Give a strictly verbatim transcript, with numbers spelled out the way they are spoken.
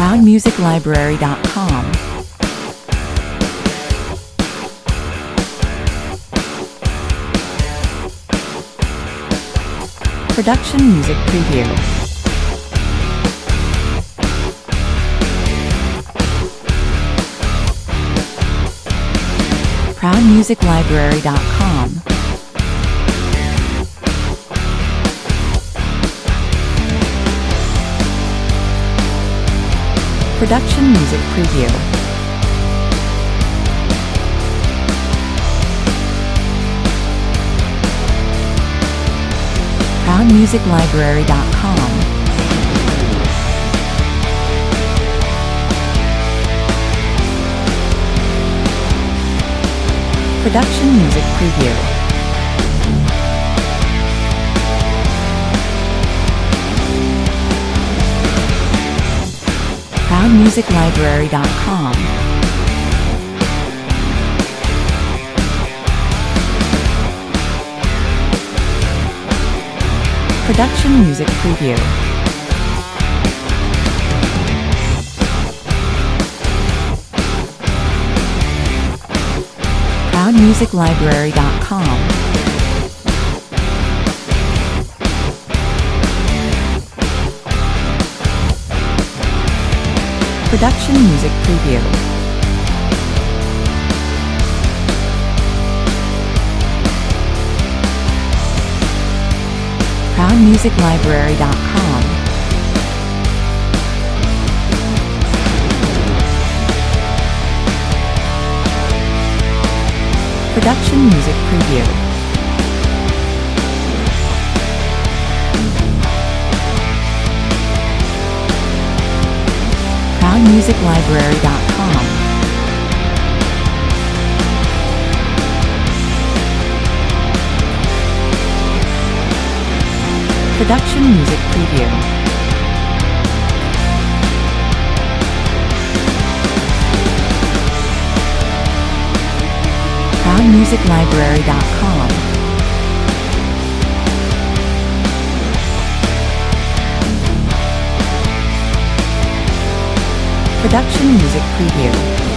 proud music library dot com. Production Music Preview. proud music library dot com. Production Music Preview. proud music library dot com. Production Music Preview. proud music library dot com. Production Music Preview. proud music library dot com. Production Music Preview. proud music library dot com. Production Music Preview. proud music library dot com. Production Music Preview. proud music library dot com. Production Music Preview.